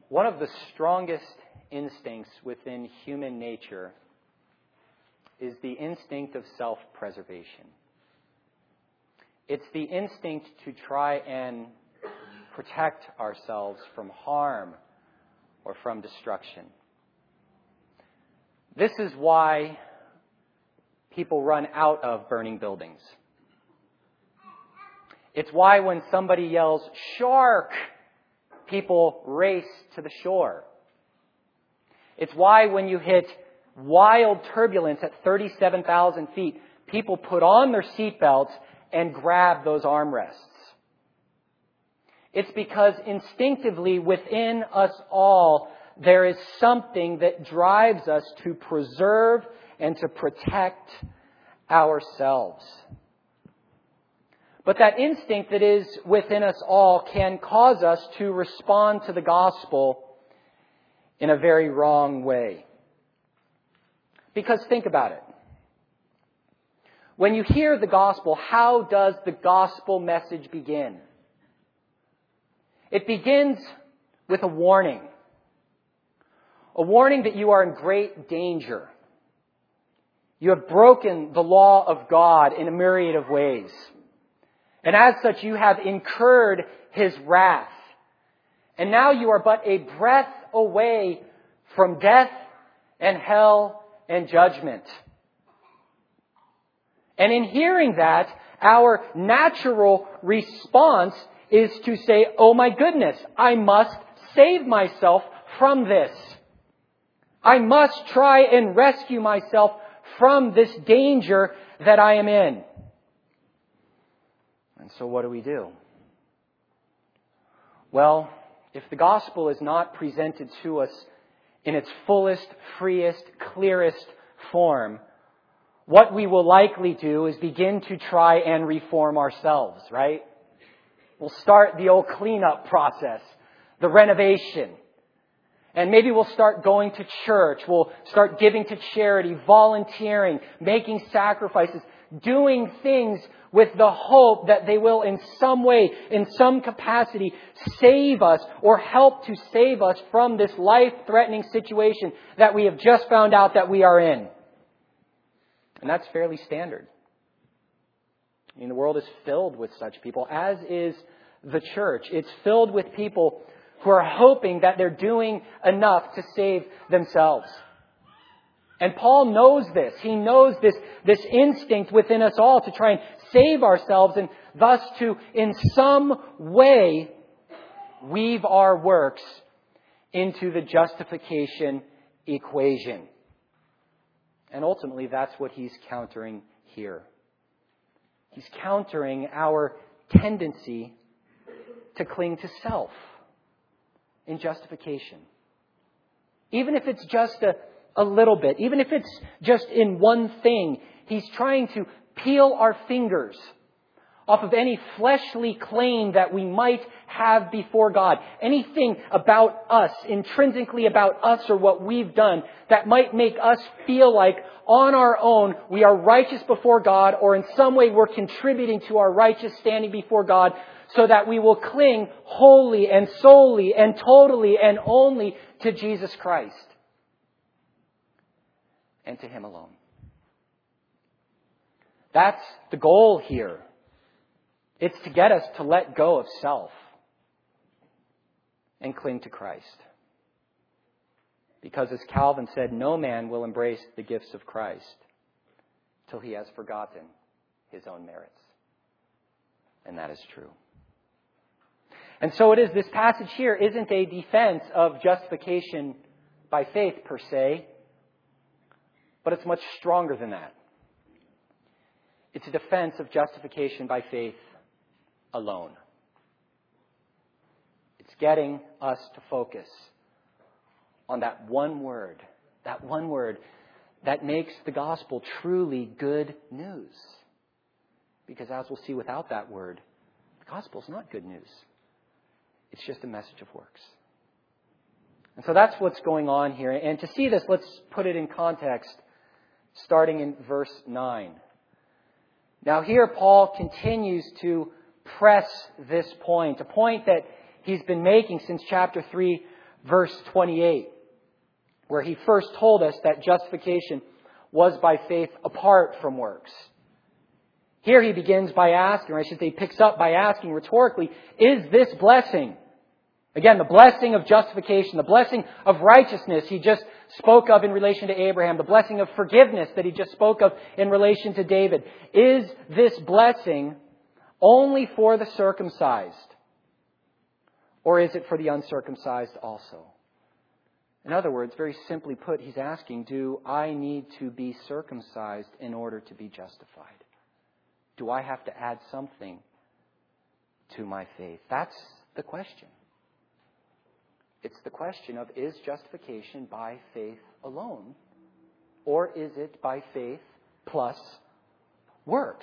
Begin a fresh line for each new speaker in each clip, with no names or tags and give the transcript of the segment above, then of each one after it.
One of the strongest instincts within human nature is the instinct of self-preservation. It's the instinct to try and protect ourselves from harm or from destruction. This is why people run out of burning buildings. It's why when somebody yells, "Shark!" people race to the shore. It's why when you hit wild turbulence at 37,000 feet, people put on their seatbelts and grab those armrests. It's because instinctively within us all, there is something that drives us to preserve and to protect ourselves. But that instinct that is within us all can cause us to respond to the gospel in a very wrong way. Because think about it. When you hear the gospel, how does the gospel message begin? It begins with a warning. A warning that you are in great danger. You have broken the law of God in a myriad of ways. And as such, you have incurred His wrath. And now you are but a breath away from death and hell and judgment. And in hearing that, our natural response is to say, "Oh my goodness, I must save myself from this. I must try and rescue myself from this danger that I am in." And so what do? Well, if the gospel is not presented to us in its fullest, freest, clearest form, what we will likely do is begin to try and reform ourselves, right? We'll start the old cleanup process, the renovation. And maybe we'll start going to church. We'll start giving to charity, volunteering, making sacrifices, doing things with the hope that they will in some way, in some capacity, save us or help to save us from this life-threatening situation that we have just found out that we are in. And that's fairly standard. I mean, the world is filled with such people, as is the church. It's filled with people who are hoping that they're doing enough to save themselves. And Paul knows this. He knows this instinct within us all to try and save ourselves and thus to, in some way, weave our works into the justification equation. And ultimately, that's what he's countering here. He's countering our tendency to cling to self in justification. Even if it's just a little bit, even if it's just in one thing, he's trying to peel our fingers off of any fleshly claim that we might have before God. Anything about us, intrinsically about us or what we've done, that might make us feel like on our own we are righteous before God, or in some way we're contributing to our righteous standing before God, so that we will cling wholly and solely and totally and only to Jesus Christ and to Him alone. That's the goal here. It's to get us to let go of self and cling to Christ. Because as Calvin said, no man will embrace the gifts of Christ till he has forgotten his own merits. And that is true. And so it is, this passage here isn't a defense of justification by faith per se, but it's much stronger than that. It's a defense of justification by faith alone. It's getting us to focus on that one word that makes the gospel truly good news. Because as we'll see, without that word, the gospel is not good news. It's just a message of works. And so that's what's going on here. And to see this, let's put it in context, starting in verse 9. Now here Paul continues to press this point, a point that he's been making since chapter 3, verse 28, where he first told us that justification was by faith apart from works. Here he begins by asking, or I should say picks up by asking rhetorically, is this blessing? Again, the blessing of justification, the blessing of righteousness he just spoke of in relation to Abraham, the blessing of forgiveness that he just spoke of in relation to David. Is this blessing only for the circumcised? Or is it for the uncircumcised also? In other words, very simply put, he's asking, do I need to be circumcised in order to be justified? Do I have to add something to my faith? That's the question. It's the question of, is justification by faith alone? Or is it by faith plus works?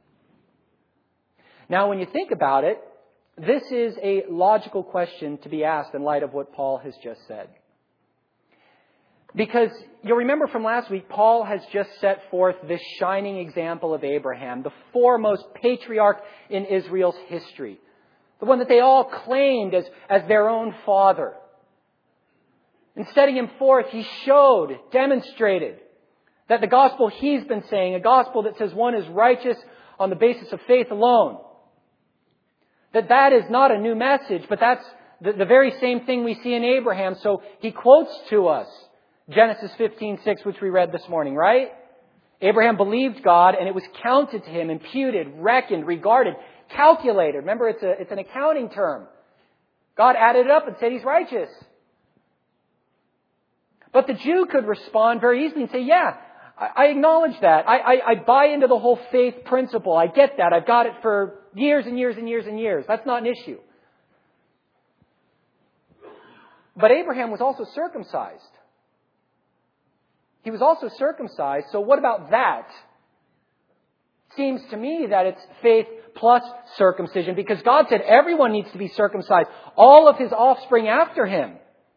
Now, when you think about it, this is a logical question to be asked in light of what Paul has just said. Because you'll remember from last week, Paul has just set forth this shining example of Abraham, the foremost patriarch in Israel's history. The one that they all claimed as their own father. In setting him forth, he showed, demonstrated, that the gospel he's been saying, a gospel that says one is righteous on the basis of faith alone, that is not a new message, but that's the very same thing we see in Abraham. So he quotes to us Genesis 15:6, which we read this morning, right? Abraham believed God, and it was counted to him, imputed, reckoned, regarded, calculated. Remember, it's an accounting term. God added it up and said he's righteous. But the Jew could respond very easily and say, yeah, I acknowledge that. I buy into the whole faith principle. I get that. I've got it for years and years and years and years. That's not an issue. But Abraham was also circumcised. He was also circumcised. So what about that? Seems to me that it's faith plus circumcision, because God said everyone needs to be circumcised, all of his offspring after him.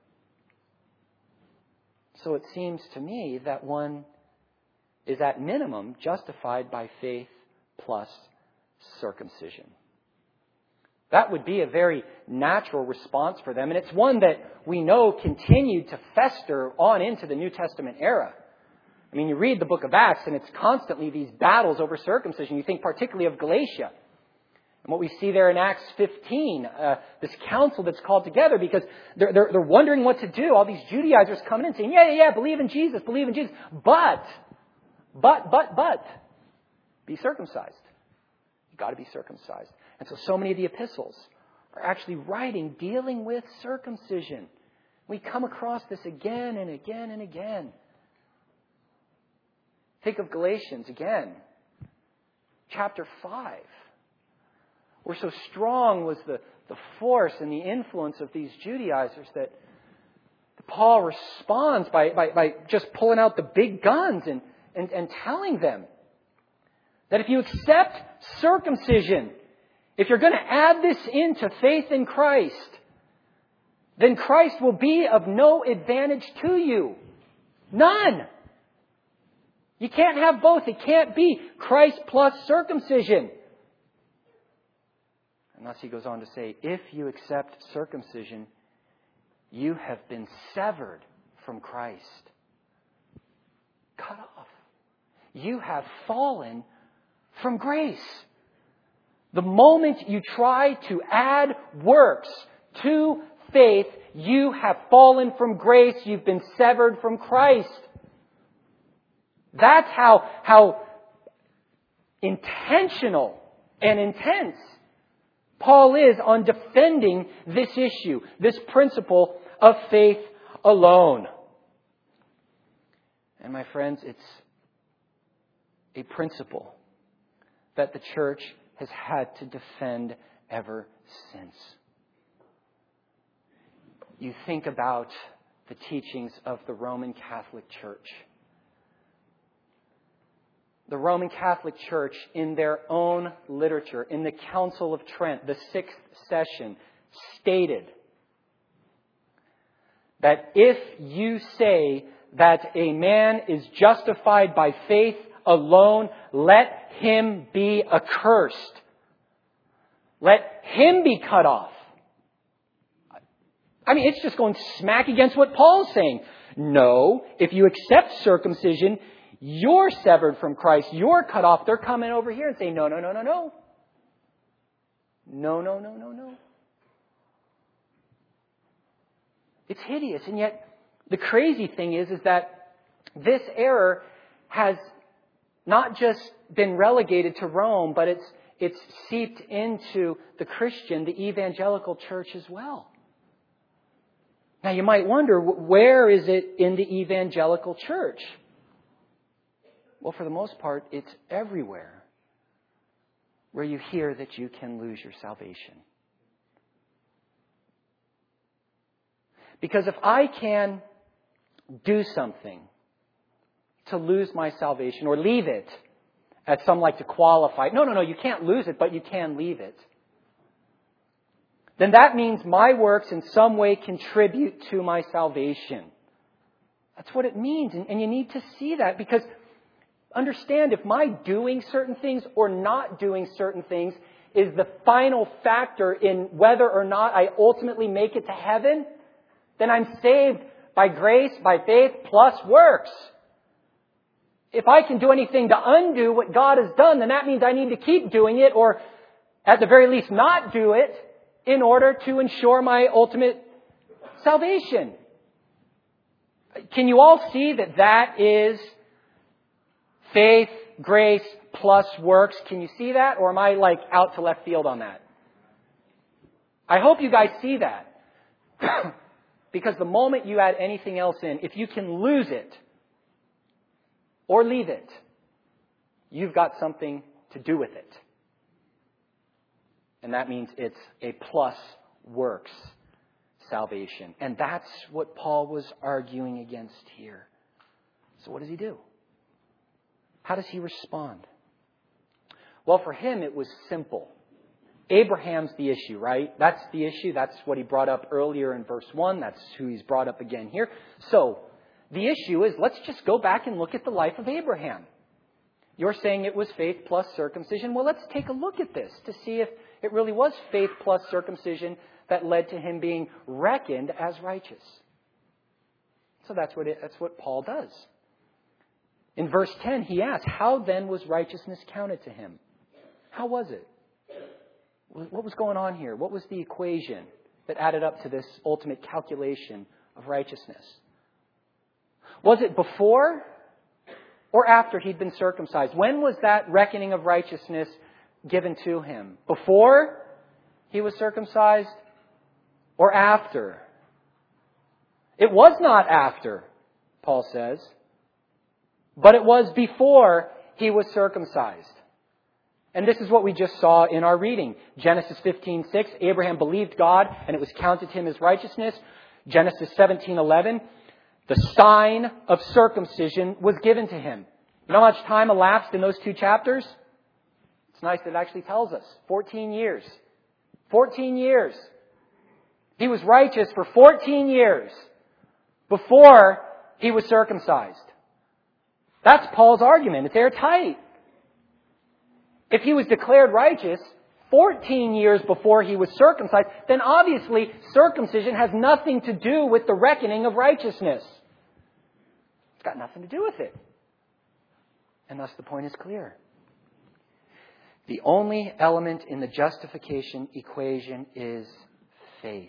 So it seems to me that one is at minimum justified by faith plus circumcision. That would be a very natural response for them. And it's one that we know continued to fester on into the New Testament era. I mean, you read the book of Acts and it's constantly these battles over circumcision. You think particularly of Galatia. And what we see there in Acts 15, this council that's called together because they're wondering what to do. All these Judaizers coming in saying, yeah, believe in Jesus. But, be circumcised. You've got to be circumcised. And so many of the epistles are actually dealing with circumcision. We come across this again and again and again. Think of Galatians again. Chapter 5. Where so strong was the force and the influence of these Judaizers that Paul responds by just pulling out the big guns and telling them that if you accept circumcision, if you're going to add this into faith in Christ, then Christ will be of no advantage to you. None. You can't have both. It can't be Christ plus circumcision. And thus he goes on to say, if you accept circumcision, you have been severed from Christ. Cut off. You have fallen from grace. The moment you try to add works to faith, you have fallen from grace. You've been severed from Christ. That's how intentional and intense Paul is on defending this issue, this principle of faith alone. And my friends, it's a principle that the church has had to defend ever since. You think about the teachings of the Roman Catholic Church. The Roman Catholic Church, in their own literature, in the Council of Trent, the 6th session, stated that if you say that a man is justified by faith alone, let him be accursed. Let him be cut off. I mean, it's just going smack against what Paul's saying. No, if you accept circumcision, you're severed from Christ. You're cut off. They're coming over here and saying, no, no, no, no, no. No, no, no, no, no. It's hideous. And yet, the crazy thing is that this error has not just been relegated to Rome, but it's seeped into the Christian, the evangelical church as well. Now you might wonder, where is it in the evangelical church? Well, for the most part, it's everywhere where you hear that you can lose your salvation. Because if I can do something to lose my salvation or leave it, as some like to qualify, no, you can't lose it, but you can leave it, then that means my works in some way contribute to my salvation. That's what it means. And you need to see that, because understand, if my doing certain things or not doing certain things is the final factor in whether or not I ultimately make it to heaven, then I'm saved by grace, by faith, plus works. If I can do anything to undo what God has done, then that means I need to keep doing it, or at the very least not do it, in order to ensure my ultimate salvation. Can you all see that that is faith, grace, plus works? Can you see that? Or am I like out to left field on that? I hope you guys see that. Because the moment you add anything else in, if you can lose it or leave it, you've got something to do with it. And that means it's a plus works salvation. And that's what Paul was arguing against here. So what does he do? How does he respond? Well, for him, it was simple. Abraham's the issue, right? That's the issue. That's what he brought up earlier in verse 1. That's who he's brought up again here. So the issue is, let's just go back and look at the life of Abraham. You're saying it was faith plus circumcision. Well, let's take a look at this to see if it really was faith plus circumcision that led to him being reckoned as righteous. So that's what Paul does. In verse 10, he asks, how then was righteousness counted to him? How was it? What was going on here? What was the equation that added up to this ultimate calculation of righteousness? Was it before or after he'd been circumcised? When was that reckoning of righteousness given to him? Before he was circumcised or after? It was not after, Paul says, but it was before he was circumcised. And this is what we just saw in our reading. Genesis 15:6, Abraham believed God and it was counted to him as righteousness. Genesis 17:11, the sign of circumcision was given to him. You know how much time elapsed in those two chapters? It's nice that it actually tells us. 14 years. 14 years. He was righteous for 14 years before he was circumcised. That's Paul's argument. It's airtight. If he was declared righteous 14 years before he was circumcised, then obviously circumcision has nothing to do with the reckoning of righteousness. It's got nothing to do with it. And thus the point is clear. The only element in the justification equation is faith.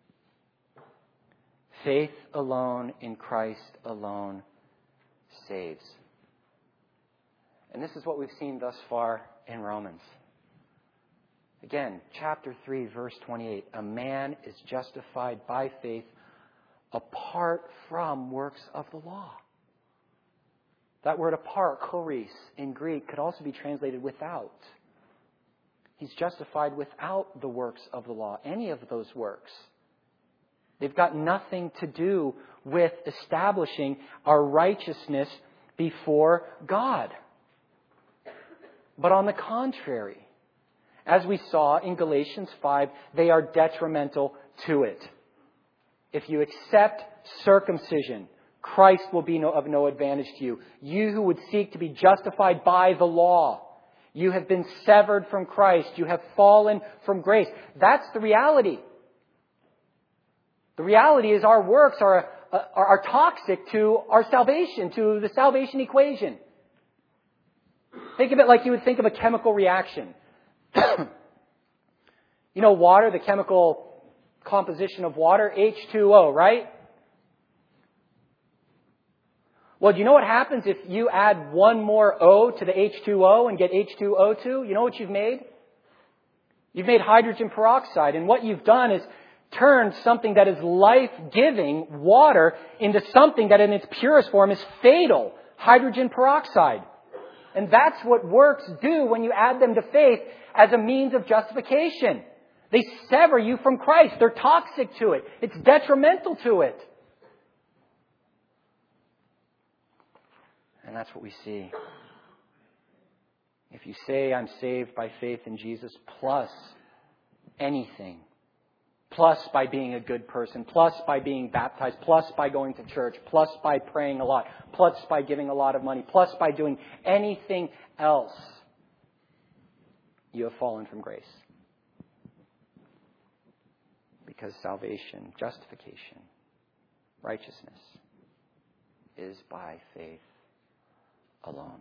Faith alone in Christ alone saves. And this is what we've seen thus far in Romans. Again, chapter 3, verse 28. A man is justified by faith apart from works of the law. That word apart, choris, in Greek, could also be translated without. He's justified without the works of the law, any of those works. They've got nothing to do with establishing our righteousness before God. But on the contrary, as we saw in Galatians 5, they are detrimental to it. If you accept circumcision, Christ will be of no advantage to you. You who would seek to be justified by the law, you have been severed from Christ. You have fallen from grace. That's the reality. The reality is our works are toxic to our salvation, to the salvation equation. Think of it like you would think of a chemical reaction. You know water, the chemical composition of water, H2O, right? Well, do you know what happens if you add one more O to the H2O and get H2O2? You know what you've made? You've made hydrogen peroxide. And what you've done is turned something that is life-giving, water, into something that in its purest form is fatal, hydrogen peroxide. And that's what works do when you add them to faith as a means of justification. They sever you from Christ. They're toxic to it. It's detrimental to it. And that's what we see. If you say, I'm saved by faith in Jesus, plus anything, plus by being a good person, plus by being baptized, plus by going to church, plus by praying a lot, plus by giving a lot of money, plus by doing anything else, you have fallen from grace. Because salvation, justification, righteousness is by faith alone.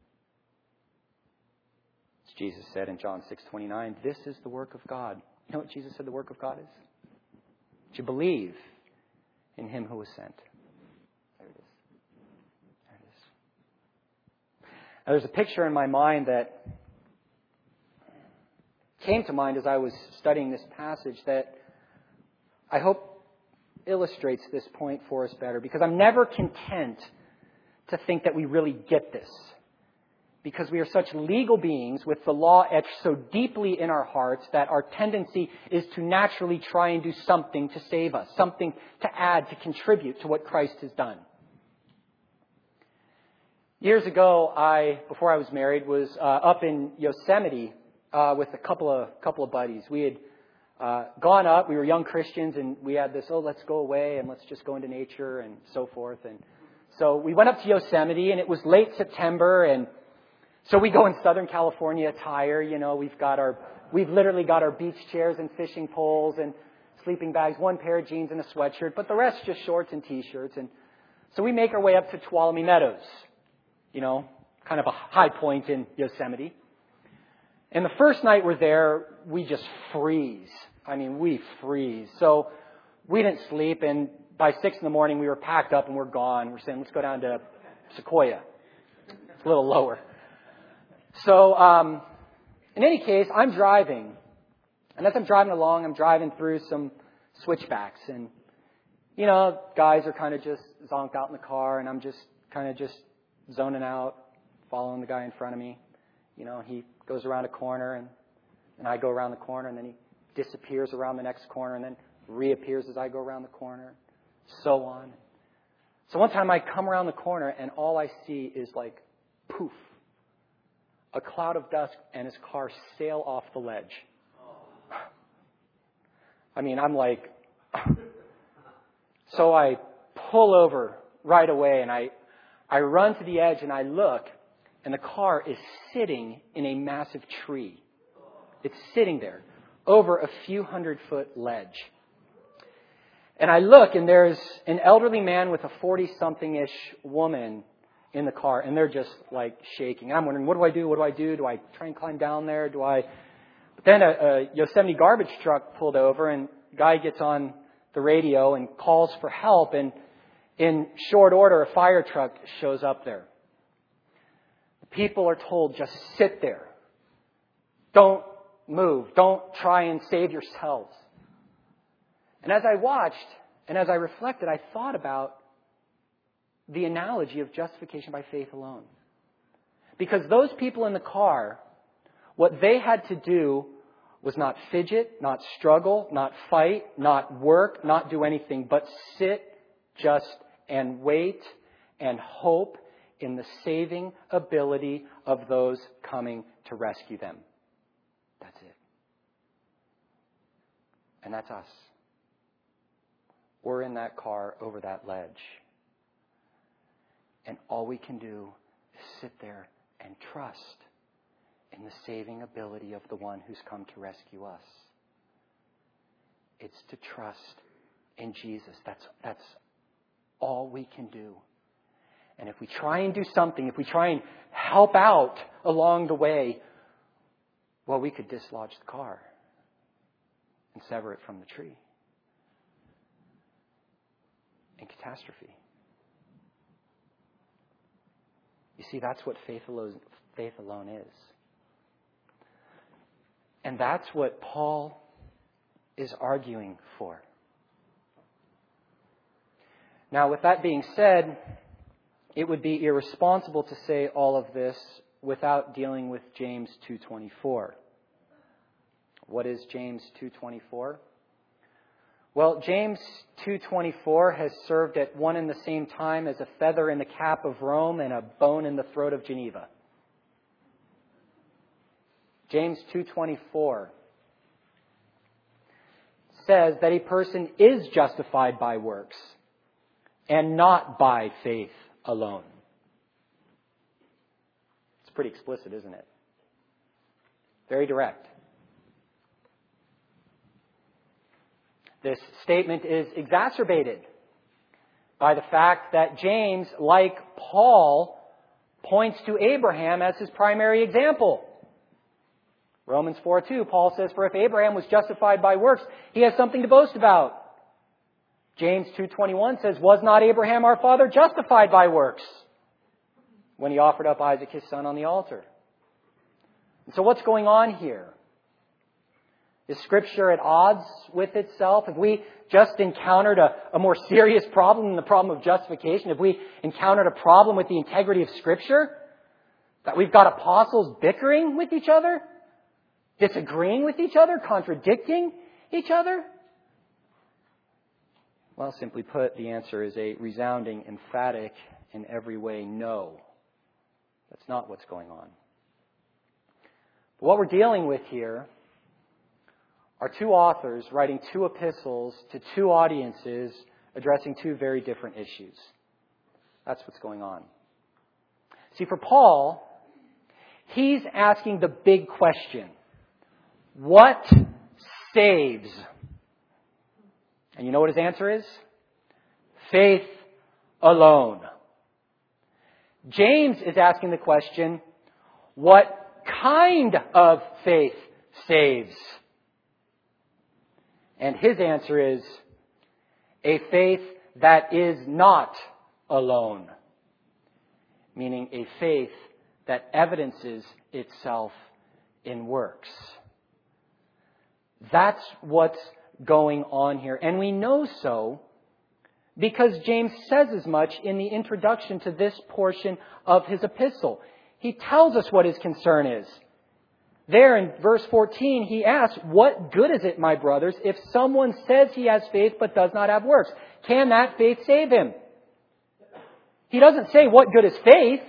As Jesus said in John 6:29, this is the work of God. You know what Jesus said the work of God is? To believe in Him who was sent. There it is. There it is. Now, there's a picture in my mind that came to mind as I was studying this passage that I hope illustrates this point for us better, because I'm never content to think that we really get this. Because we are such legal beings with the law etched so deeply in our hearts that our tendency is to naturally try and do something to save us, something to add, to contribute to what Christ has done. Years ago, before I was married, was up in Yosemite with a couple of buddies. We had gone up. We were young Christians, and we had this, let's go away and let's just go into nature and so forth. And so we went up to Yosemite, and it was late September, and so we go in Southern California attire. You know, we've literally got our beach chairs and fishing poles and sleeping bags, one pair of jeans and a sweatshirt, but the rest just shorts and T-shirts. And so we make our way up to Tuolumne Meadows, you know, kind of a high point in Yosemite. And the first night we're there, we just freeze. I mean, we freeze. So we didn't sleep, and by 6 a.m, we were packed up and we're gone. We're saying, let's go down to Sequoia. It's a little lower. So, in any case, I'm driving. And as I'm driving along, I'm driving through some switchbacks. And, you know, guys are kind of just zonked out in the car, and I'm just kind of just zoning out, following the guy in front of me. You know, he goes around a corner, and I go around the corner, and then he disappears around the next corner, and then reappears as I go around the corner, so on. So one time I come around the corner, and all I see is like, poof, a cloud of dust, and his car sail off the ledge. I mean, I'm like, so I pull over right away, and I run to the edge, and I look, and the car is sitting in a massive tree. It's sitting there over a few 100-foot ledge. And I look, and there's an elderly man with a 40-something-ish woman in the car, and they're just like shaking. And I'm wondering, what do I do? What do I do? Do I try and climb down there? But then a Yosemite garbage truck pulled over, and a guy gets on the radio and calls for help. And in short order, a fire truck shows up there. The people are told, just sit there. Don't move. Don't try and save yourselves. And as I watched and as I reflected, I thought about the analogy of justification by faith alone. Because those people in the car, what they had to do was not fidget, not struggle, not fight, not work, not do anything, but sit just and wait and hope in the saving ability of those coming to rescue them. That's it. And that's us. We're in that car over that ledge. And all we can do is sit there and trust in the saving ability of the one who's come to rescue us. It's to trust in Jesus. That's all we can do. And if we try and do something, if we try and help out along the way, well, we could dislodge the car and sever it from the tree. And catastrophe. You see, that's what faith alone is. And that's what Paul is arguing for. Now, with that being said, it would be irresponsible to say all of this without dealing with James 2:24. What is James 2:24? Well, James 2:24 has served at one and the same time as a feather in the cap of Rome and a bone in the throat of Geneva. James 2:24 says that a person is justified by works and not by faith alone. It's pretty explicit, isn't it? Very direct. This statement is exacerbated by the fact that James, like Paul, points to Abraham as his primary example. Romans 4:2, Paul says, "For if Abraham was justified by works, he has something to boast about." James 2:21 says, "Was not Abraham our father justified by works when he offered up Isaac his son on the altar?" And so what's going on here? Is Scripture at odds with itself? Have we just encountered a more serious problem than the problem of justification? Have we encountered a problem with the integrity of Scripture? That we've got apostles bickering with each other? Disagreeing with each other? Contradicting each other? Well, simply put, the answer is a resounding, emphatic, in every way, no. That's not what's going on. But what we're dealing with here are two authors writing two epistles to two audiences addressing two very different issues. That's what's going on. See, for Paul, he's asking the big question. What saves? And you know what his answer is? Faith alone. James is asking the question, what kind of faith saves? And his answer is, a faith that is not alone. Meaning a faith that evidences itself in works. That's what's going on here. And we know so because James says as much in the introduction to this portion of his epistle. He tells us what his concern is. There in verse 14, he asks, "What good is it, my brothers, if someone says he has faith but does not have works? Can that faith save him?" He doesn't say, "What good is faith?"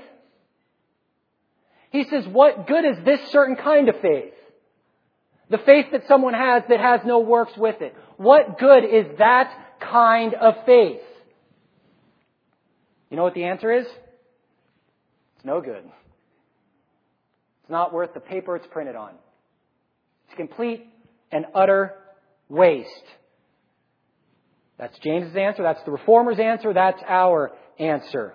He says, "What good is this certain kind of faith? The faith that someone has that has no works with it. What good is that kind of faith?" You know what the answer is? It's no good. It's not worth the paper it's printed on. It's complete and utter waste. That's James's answer. That's the Reformer's answer. That's our answer.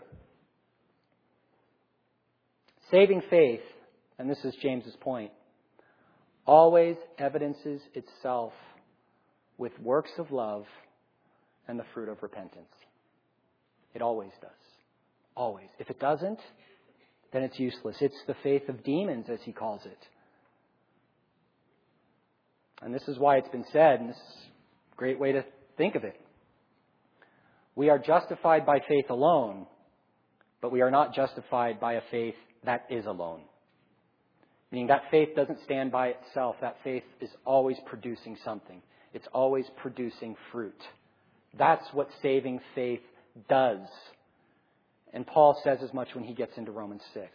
Saving faith, and this is James's point, always evidences itself with works of love and the fruit of repentance. It always does. Always. If it doesn't, then it's useless. It's the faith of demons, as he calls it. And this is why it's been said, and this is a great way to think of it. We are justified by faith alone, but we are not justified by a faith that is alone. Meaning that faith doesn't stand by itself. That faith is always producing something. It's always producing fruit. That's what saving faith does. And Paul says as much when he gets into Romans 6.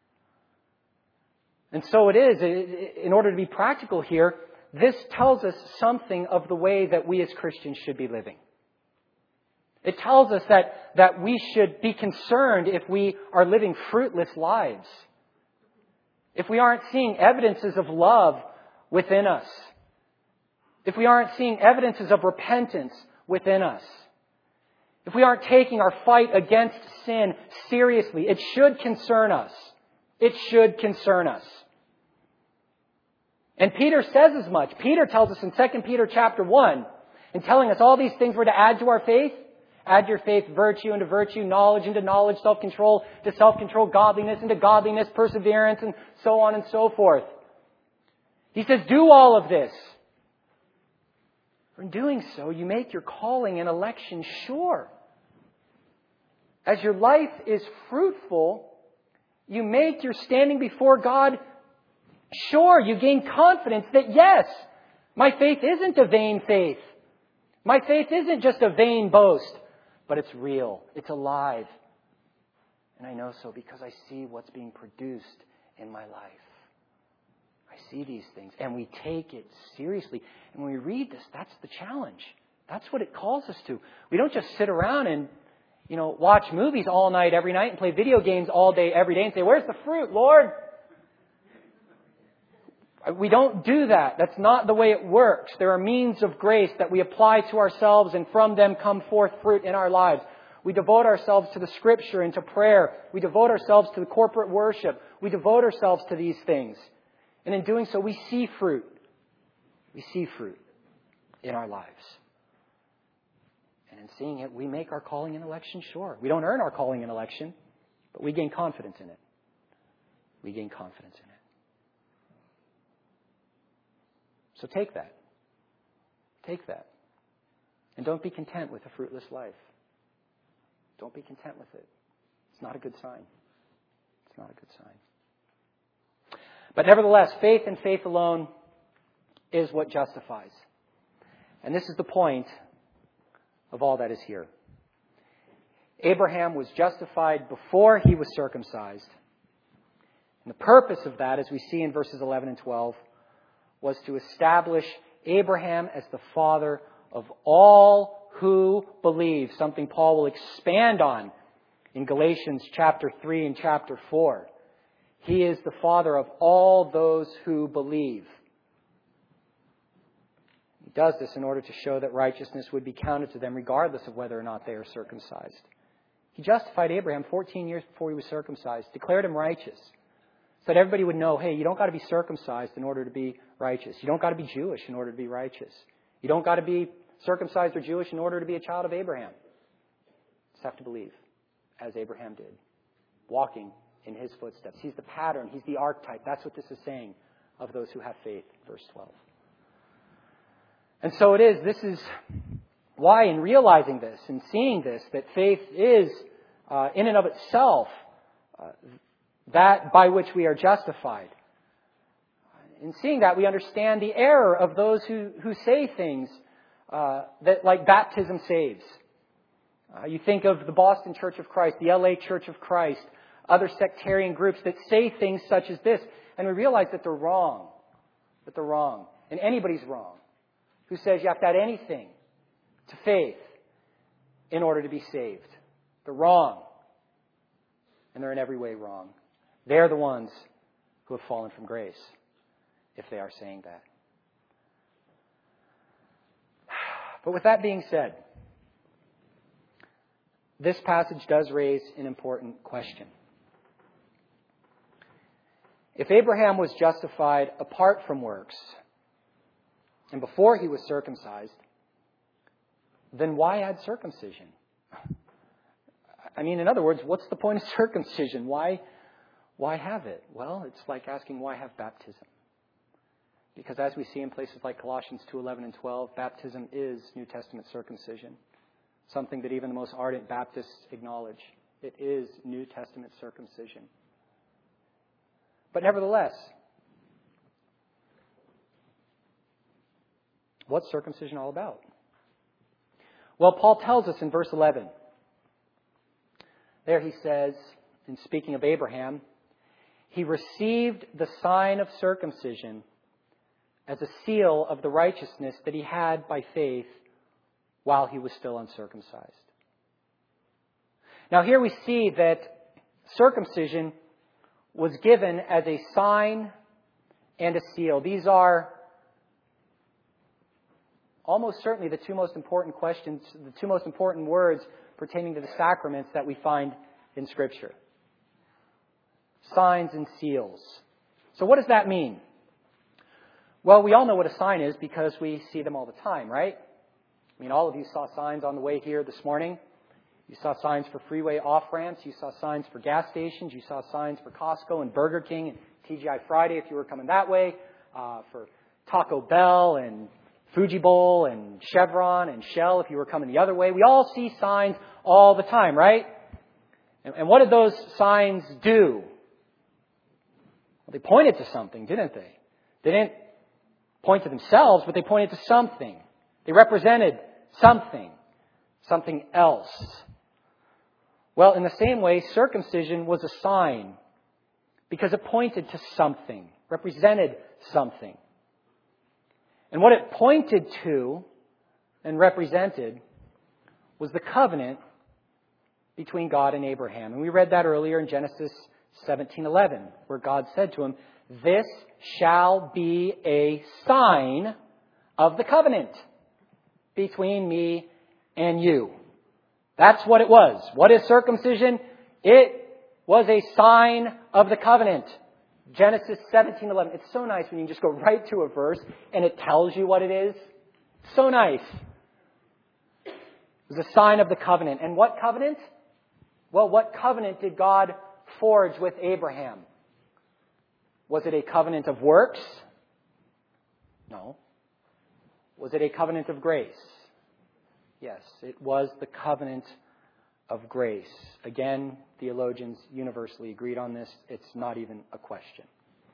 And so it is, in order to be practical here, this tells us something of the way that we as Christians should be living. It tells us that we should be concerned if we are living fruitless lives. If we aren't seeing evidences of love within us. If we aren't seeing evidences of repentance within us, if we aren't taking our fight against sin seriously, it should concern us. It should concern us. And Peter says as much. Peter tells us in 2 Peter chapter 1, in telling us all these things were to add to our faith. Add to your faith virtue, into virtue, knowledge into knowledge, self-control to self-control, godliness into godliness, perseverance, and so on and so forth. He says, do all of this. For in doing so, you make your calling and election sure. As your life is fruitful, you make your standing before God sure. You gain confidence that, yes, my faith isn't a vain faith. My faith isn't just a vain boast, but it's real. It's alive. And I know so because I see what's being produced in my life. I see these things, and we take it seriously. And when we read this, that's the challenge. That's what it calls us to. We don't just sit around and, watch movies all night, every night, and play video games all day, every day, and say, where's the fruit, Lord? We don't do that. That's not the way it works. There are means of grace that we apply to ourselves, and from them come forth fruit in our lives. We devote ourselves to the Scripture and to prayer. We devote ourselves to the corporate worship. We devote ourselves to these things. And in doing so, we see fruit. We see fruit in our lives. And in seeing it, we make our calling and election sure. We don't earn our calling and election, but we gain confidence in it. We gain confidence in it. So take that. Take that. And don't be content with a fruitless life. Don't be content with it. It's not a good sign. It's not a good sign. But nevertheless, faith and faith alone is what justifies. And this is the point of all that is here. Abraham was justified before he was circumcised. And the purpose of that, as we see in verses 11 and 12, was to establish Abraham as the father of all who believe, something Paul will expand on in Galatians chapter 3 and chapter 4. He is the father of all those who believe. He does this in order to show that righteousness would be counted to them regardless of whether or not they are circumcised. He justified Abraham 14 years before he was circumcised, declared him righteous, so that everybody would know, hey, you don't got to be circumcised in order to be righteous. You don't got to be Jewish in order to be righteous. You don't got to be circumcised or Jewish in order to be a child of Abraham. You just have to believe, as Abraham did, walking in his footsteps. He's the pattern. He's the archetype. That's what this is saying of those who have faith, verse 12. And so it is. This is why, in realizing this and seeing this, that faith is, in and of itself, that by which we are justified. In seeing that, we understand the error of those who say things that, like, baptism saves. You think of the Boston Church of Christ, the LA Church of Christ, other sectarian groups that say things such as this, and we realize that they're wrong. That they're wrong. And anybody's wrong who says you have to add anything to faith in order to be saved. They're wrong. And they're in every way wrong. They're the ones who have fallen from grace, if they are saying that. But with that being said, this passage does raise an important question. If Abraham was justified apart from works, and before he was circumcised, then why add circumcision? I mean, in other words, what's the point of circumcision? Why have it? Well, it's like asking, why have baptism? Because as we see in places like Colossians 2:11 and 12, baptism is New Testament circumcision. Something that even the most ardent Baptists acknowledge. It is New Testament circumcision. But nevertheless, what's circumcision all about? Well, Paul tells us in verse 11. There he says, in speaking of Abraham, he received the sign of circumcision as a seal of the righteousness that he had by faith while he was still uncircumcised. Now here we see that circumcision was given as a sign and a seal. These are almost certainly the two most important questions, the two most important words pertaining to the sacraments that we find in Scripture. Signs and seals. So what does that mean? Well, we all know what a sign is because we see them all the time, right? I mean, all of you saw signs on the way here this morning. You saw signs for freeway off-ramps. You saw signs for gas stations. You saw signs for Costco and Burger King and TGI Friday if you were coming that way, for Taco Bell and Fuji Bowl and Chevron and Shell if you were coming the other way. We all see signs all the time, right? And what did those signs do? Well, they pointed to something, didn't they? They didn't point to themselves, but they pointed to something. They represented something else. Well, in the same way, circumcision was a sign because it pointed to something, represented something. And what it pointed to and represented was the covenant between God and Abraham. And we read that earlier in Genesis 17:11, where God said to him, "This shall be a sign of the covenant between me and you." That's what it was. What is circumcision? It was a sign of the covenant. Genesis 17:11. It's so nice when you just go right to a verse and it tells you what it is. So nice. It was a sign of the covenant. And what covenant? Well, what covenant did God forge with Abraham? Was it a covenant of works? No. Was it a covenant of grace? Yes, it was the covenant of grace. Again, theologians universally agreed on this. It's not even a question.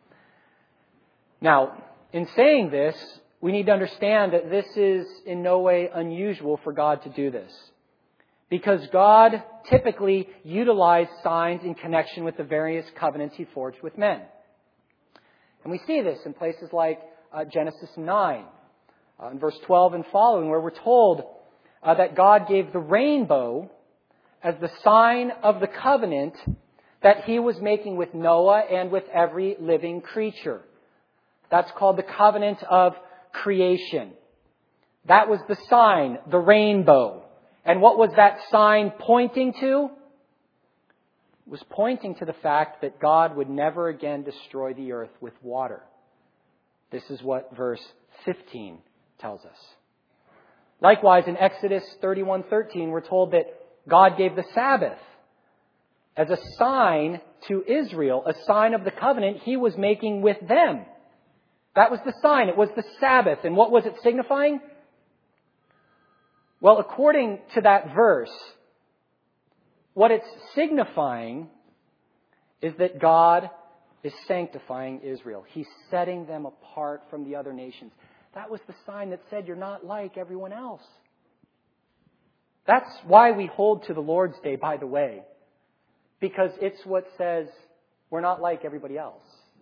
Now, in saying this, we need to understand that this is in no way unusual for God to do this, because God typically utilized signs in connection with the various covenants He forged with men. And we see this in places like Genesis 9, in verse 12 and following, where we're told that God gave the rainbow as the sign of the covenant that He was making with Noah and with every living creature. That's called the covenant of creation. That was the sign, the rainbow. And what was that sign pointing to? It was pointing to the fact that God would never again destroy the earth with water. This is what verse 15 tells us. Likewise, in Exodus 31:13, we're told that God gave the Sabbath as a sign to Israel, a sign of the covenant He was making with them. That was the sign. It was the Sabbath. And what was it signifying? Well, according to that verse, what it's signifying is that God is sanctifying Israel. He's setting them apart from the other nations. That was the sign that said you're not like everyone else. That's why we hold to the Lord's Day, by the way, because it's what says we're not like everybody else.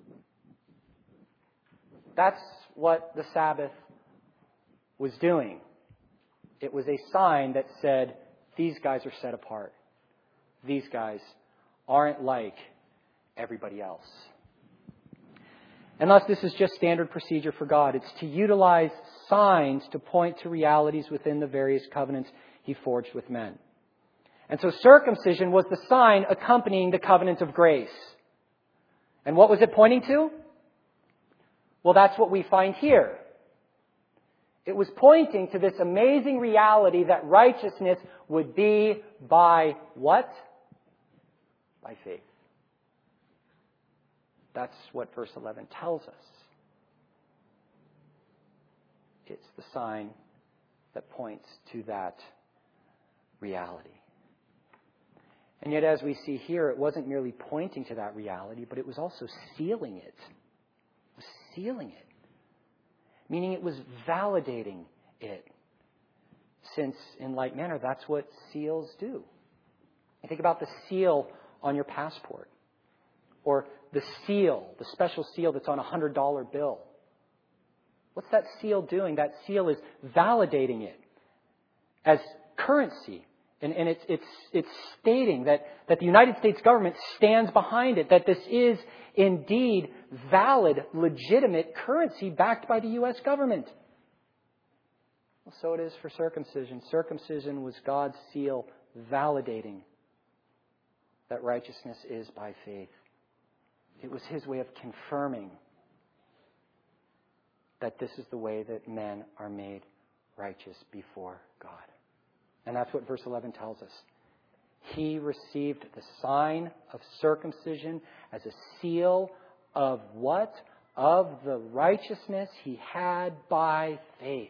That's what the Sabbath was doing. It was a sign that said, these guys are set apart. These guys aren't like everybody else. And thus, this is just standard procedure for God. It's to utilize signs to point to realities within the various covenants He forged with men. And so circumcision was the sign accompanying the covenant of grace. And what was it pointing to? Well, that's what we find here. It was pointing to this amazing reality that righteousness would be by what? By faith. That's what verse 11 tells us. It's the sign that points to that reality. And yet, as we see here, it wasn't merely pointing to that reality, but it was also sealing it. It was sealing it. Meaning it was validating it. Since, in like manner, that's what seals do. You think about the seal on your passport. Or the seal, the special seal that's on a $100 bill. What's that seal doing? That seal is validating it as currency. And it's stating that the United States government stands behind it, that this is indeed valid, legitimate currency backed by the U.S. government. Well, so it is for circumcision. Circumcision was God's seal validating that righteousness is by faith. It was His way of confirming that this is the way that men are made righteous before God. And that's what verse 11 tells us. He received the sign of circumcision as a seal of what? Of the righteousness he had by faith.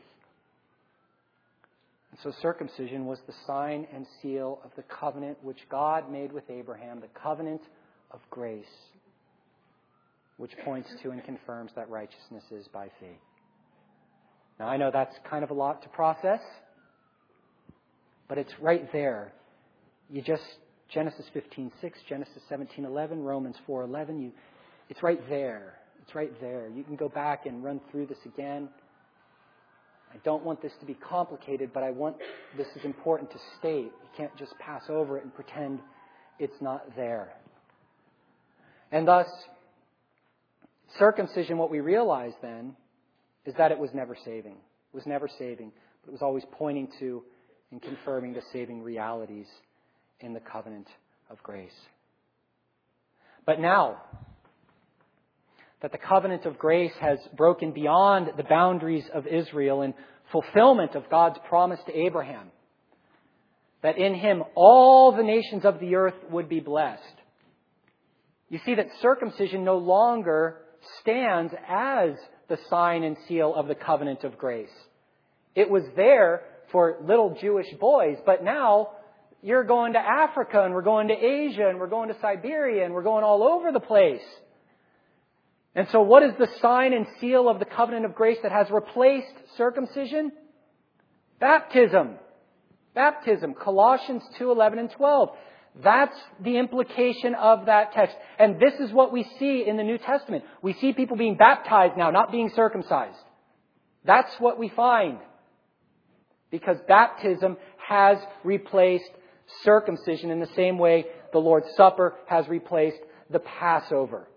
And so circumcision was the sign and seal of the covenant which God made with Abraham, the covenant of grace, which points to and confirms that righteousness is by faith. Now, I know that's kind of a lot to process, but it's right there. Genesis 15:6, Genesis 17:11, Romans 4:11, it's right there. It's right there. You can go back and run through this again. I don't want this to be complicated, but this is important to state. You can't just pass over it and pretend it's not there. And thus, circumcision, what we realize then, is that it was never saving. It was never saving, but it was always pointing to and confirming the saving realities in the covenant of grace. But now that the covenant of grace has broken beyond the boundaries of Israel in fulfillment of God's promise to Abraham, that in him all the nations of the earth would be blessed, you see that circumcision no longer stands as the sign and seal of the covenant of grace. It was there for little Jewish boys, but now you're going to Africa, and we're going to Asia, and we're going to Siberia, and we're going all over the place. And so what is the sign and seal of the covenant of grace that has replaced circumcision? Baptism. Baptism. Colossians 2:11 and 12. That's the implication of that text. And this is what we see in the New Testament. We see people being baptized now, not being circumcised. That's what we find. Because baptism has replaced circumcision in the same way the Lord's Supper has replaced the Passover.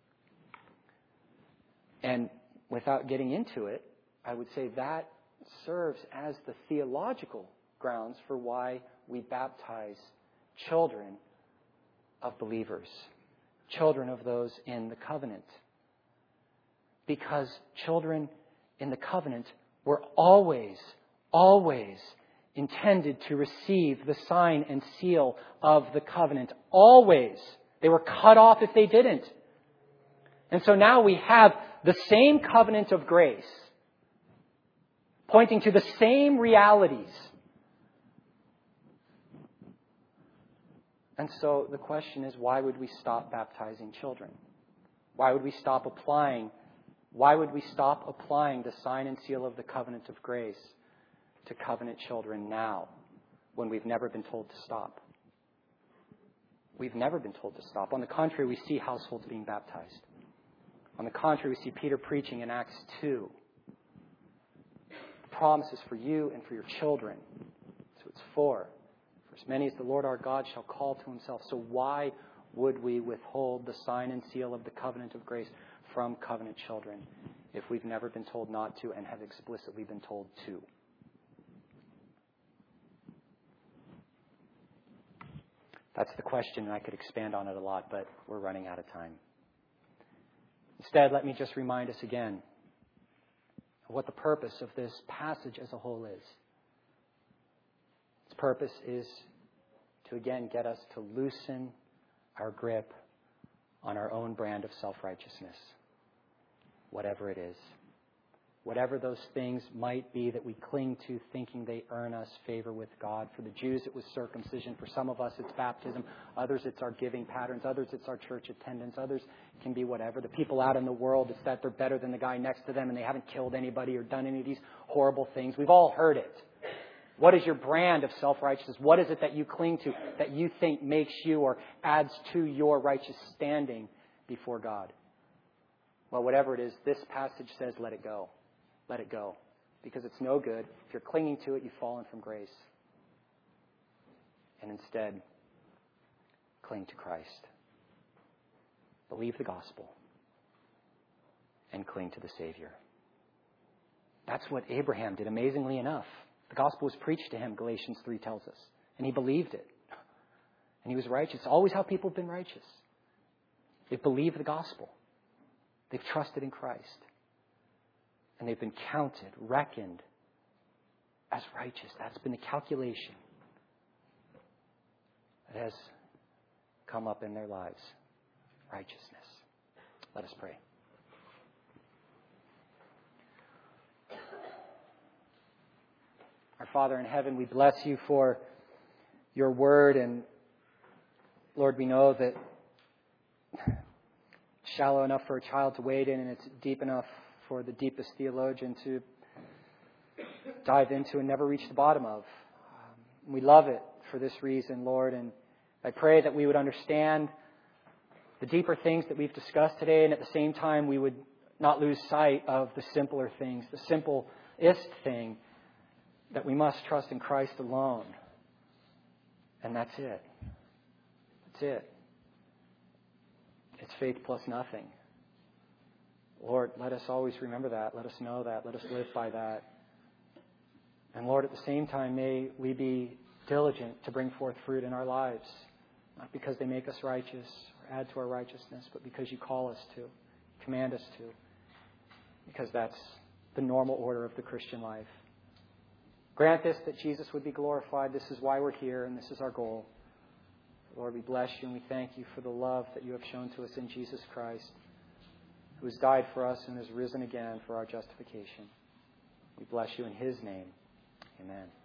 And without getting into it, I would say that serves as the theological grounds for why we baptize children of believers, children of those in the covenant. Because children in the covenant were always intended to receive the sign and seal of the covenant. Always. They were cut off if they didn't. And so now we have the same covenant of grace, pointing to the same realities. And so the question is, why would we stop baptizing children? Why would we stop applying the sign and seal of the covenant of grace to covenant children now, when we've never been told to stop? We've never been told to stop. On the contrary, we see households being baptized. On the contrary, we see Peter preaching in Acts 2. The promises for you and for your children. So it's for as many as the Lord our God shall call to himself. So why would we withhold the sign and seal of the covenant of grace from covenant children if we've never been told not to and have explicitly been told to? That's the question, and I could expand on it a lot, but we're running out of time. Instead, let me just remind us again of what the purpose of this passage as a whole is. Its purpose is to again get us to loosen our grip on our own brand of self-righteousness, whatever it is. Whatever those things might be that we cling to thinking they earn us favor with God. For the Jews, it was circumcision. For some of us, it's baptism. Others, it's our giving patterns. Others, it's our church attendance. Others can be whatever. The people out in the world, it's that they're better than the guy next to them and they haven't killed anybody or done any of these horrible things. We've all heard it. What is your brand of self-righteousness? What is it that you cling to that you think makes you or adds to your righteous standing before God? Well, whatever it is, this passage says, let it go. Let it go. Because it's no good. If you're clinging to it, you've fallen from grace. And instead, cling to Christ. Believe the gospel. And cling to the Savior. That's what Abraham did, amazingly enough. The gospel was preached to him, Galatians 3 tells us. And he believed it. And he was righteous. It's always how people have been righteous. They've believed the gospel. They've trusted in Christ. And they've been counted, reckoned as righteous. That's been the calculation that has come up in their lives. Righteousness. Let us pray. Our Father in heaven, we bless you for your word. And Lord, we know that it's shallow enough for a child to wade in, and it's deep enough for the deepest theologian to dive into and never reach the bottom of. We love it for this reason, Lord. And I pray that we would understand the deeper things that we've discussed today, and at the same time we would not lose sight of the simpler things, the simplest thing, that we must trust in Christ alone. And that's it. That's it. It's faith plus nothing. Lord, let us always remember that. Let us know that. Let us live by that. And Lord, at the same time, may we be diligent to bring forth fruit in our lives. Not because they make us righteous or add to our righteousness, but because you call us to, command us to. Because that's the normal order of the Christian life. Grant this, that Jesus would be glorified. This is why we're here, and this is our goal. Lord, we bless you and we thank you for the love that you have shown to us in Jesus Christ, who has died for us and has risen again for our justification. We bless you in his name. Amen.